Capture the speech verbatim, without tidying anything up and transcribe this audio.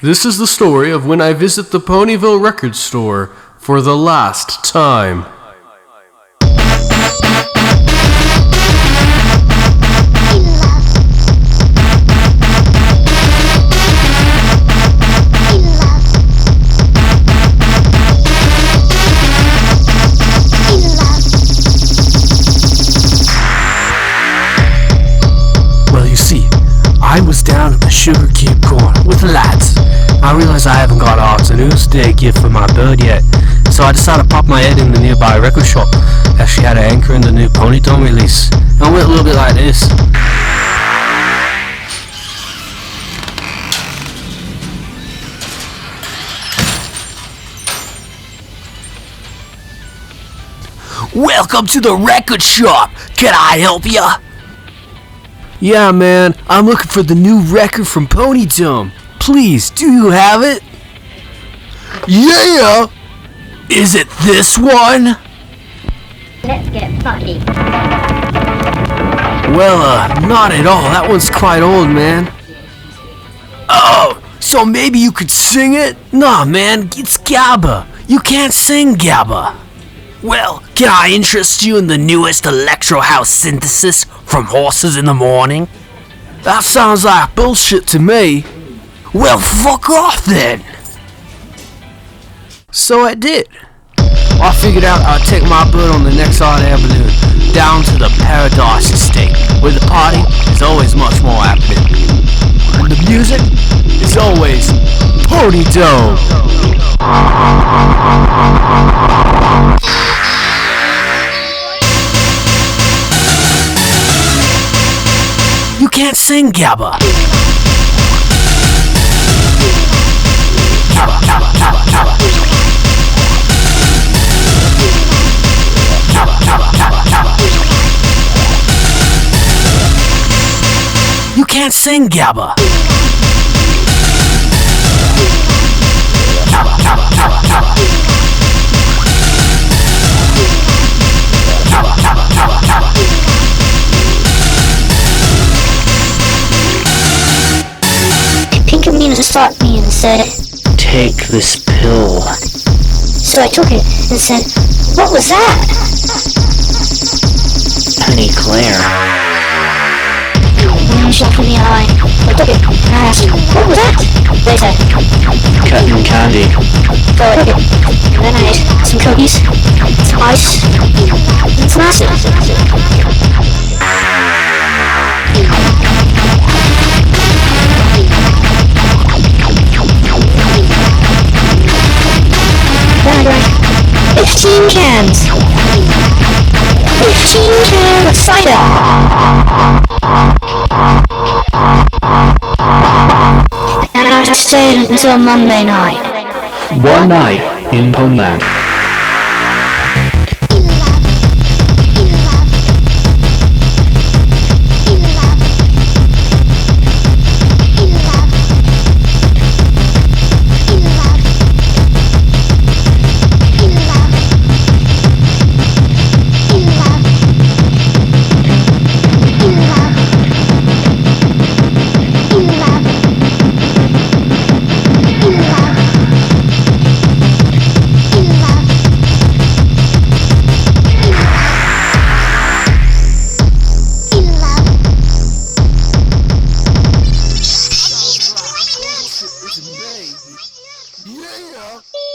This is the story of when I visit the Ponyville record store for the last time. I was down at the Sugar Cube corner with the lads. I realised I haven't got Arts and News Day gift for my bird yet, so I decided to pop my head in the nearby record shop as she had an anchor in the new Ponytone release. And I went a little bit like this. Welcome to the record shop. Can I help ya? Yeah, man, I'm looking for the new record from Ponytone. Please, do you have it? Yeah! Is it this one? Let's get funky. Well, uh, not at all. That one's quite old, man. Oh, so maybe you could sing it? Nah, man, it's GABA. You can't sing GABA. Well, can I interest you in the newest electro house synthesis from Horses in the Morning? That sounds like bullshit to me. Well, fuck off then. So I did. I figured out I'd take my bird on the next hot air balloon down to the Paradise Estate, where the party is always much more happening. And the music is always Ponytone. You can't sing GABA. GABA, GABA, GABA, GABA. GABA, GABA, GABA, GABA. You can't sing GABA. GABA, GABA, GABA, GABA. GABA, GABA, GABA, GABA. Pinkermina stopped me and said, "Take this pill." So I took it and said, "What was that?" Penny Claire. One shot from the eye. I took it and I asked, "What was that?" They said, Cotton candy. "So I took it. And then I ate some cookies, some ice, and some acid." Then I drank fifteen cans. Fifteen cans of cider. And I stayed until Monday night. One night in Poneland. Yeah!